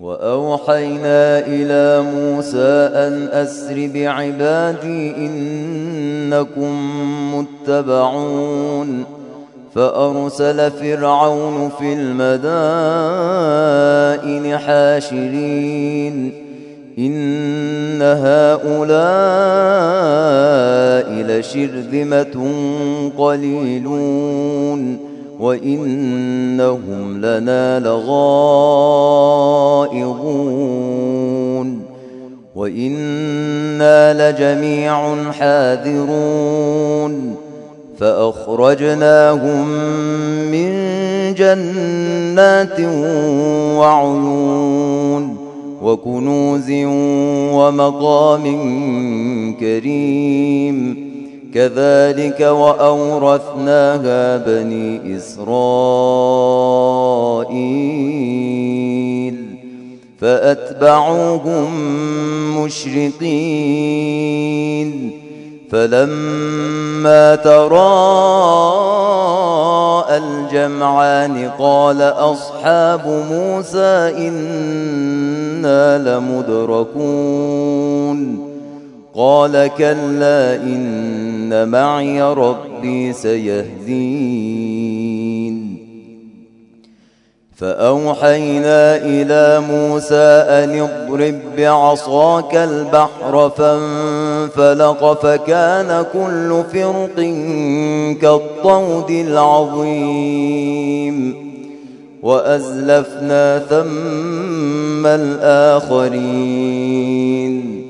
وأوحينا إلى موسى أن أسر بعبادي إنكم متبعون فأرسل فرعون في المدائن حاشرين إن هؤلاء لشرذمة قليلون وإنهم لنا لغائظون وإنا لجميع حاذرون فأخرجناهم من جنات وعيون وكنوز ومقام كريم كذلك وأورثناها بني إسرائيل فأتبعوهم مشرقين فلما تراءى الجمعان قال أصحاب موسى إنا لمدركون قال كلا إن معي ربي سيهدين فأوحينا إلى موسى أن اضرب بعصاك البحر فانفلق فكان كل فرق كالطود العظيم وأزلفنا ثم الآخرين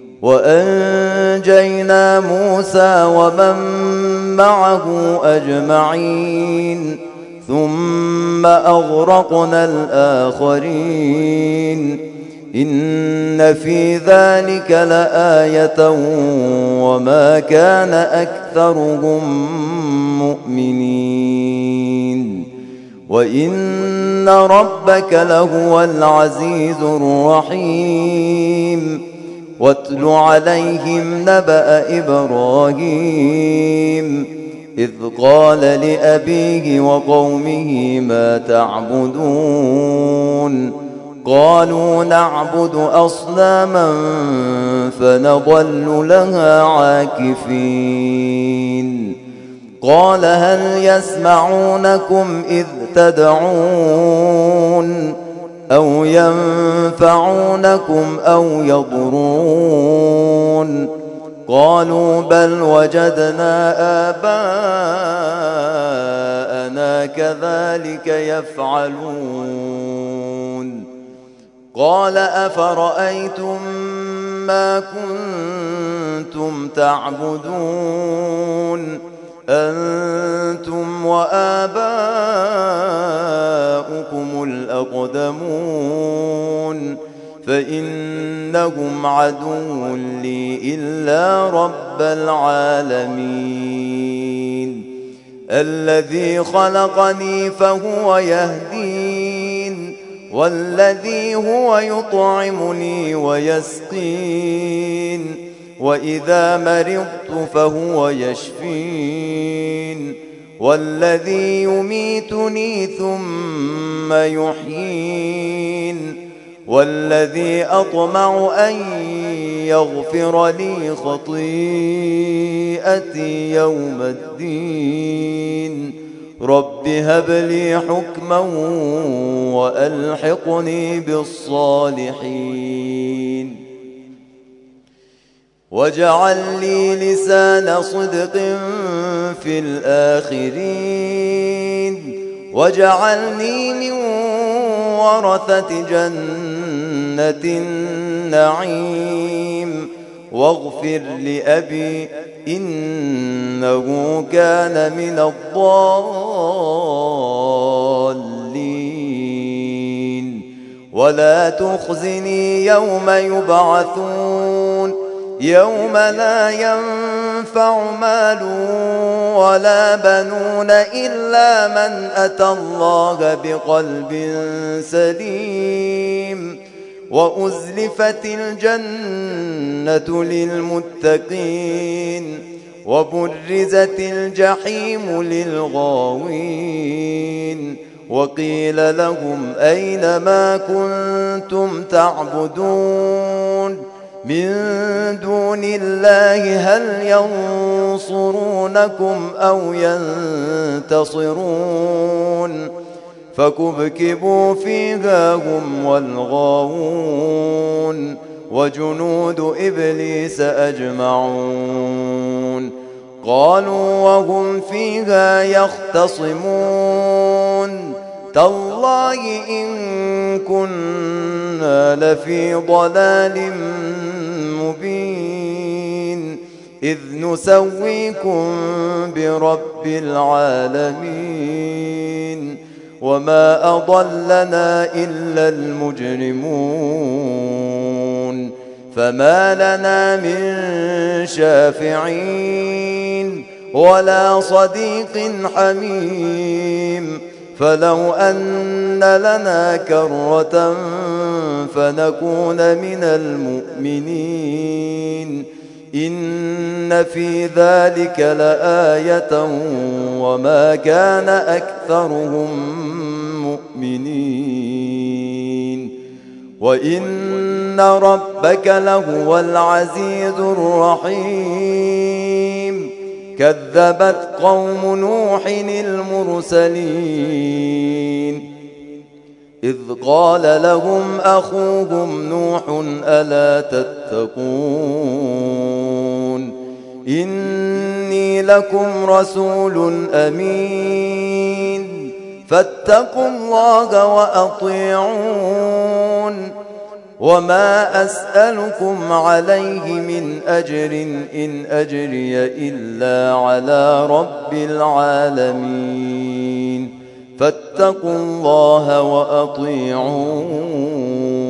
وأنجينا موسى ومن معه أجمعين ثم أغرقنا الآخرين إن في ذلك لآية وما كان أكثرهم مؤمنين وإن ربك لهو العزيز الرحيم واتل عليهم نبأ إبراهيم إذ قال لأبيه وقومه ما تعبدون قالوا نعبد أصناما فنظل لها عاكفين قال هل يسمعونكم إذ تدعون أو ينفعونكم أو يضرون قالوا بل وجدنا آباءنا كذلك يفعلون قال أفرأيتم ما كنتم تعبدون أنتم وآباؤكم الأقدمون فإنهم عدو لي إلا رب العالمين الذي خلقني فهو يهدين والذي هو يطعمني ويسقين وإذا مرضت فهو يشفين والذي يميتني ثم يحيين والذي أطمع أن يغفر لي خطيئتي يوم الدين رب هب لي حكما وألحقني بالصالحين واجعل لي لسان صدق في الآخرين واجعلني من ورثة جنة النعيم واغفر لأبي إنه كان من الضالين ولا تخزني يوم يبعثون يوم لا ينفع مال ولا بنون إلا من أتى الله بقلب سليم وأزلفت الجنة للمتقين وبرزت الجحيم للغاوين وقيل لهم أين ما كنتم تعبدون من دون الله هل ينصرونكم أو ينتصرون فكبكبوا فيها هم والغاوون وجنود إبليس أجمعون قالوا وهم فيها يختصمون تالله إن كنا لفي ضلال مبين إذ نسويكم برب العالمين وما أضلنا إلا المجرمون فما لنا من شافعين ولا صديق حميم فلو أن لنا كرة فنكون من المؤمنين إن في ذلك لآية وما كان أكثرهم مؤمنين وإن ربك لهو العزيز الرحيم كذبت قوم نوح المرسلين إذ قال لهم أخوهم نوح ألا تتقون إني لكم رسول أمين فاتقوا الله وأطيعون وما أسألكم عليه من أجر إن أجري إلا على رب العالمين فاتقوا الله وأطيعون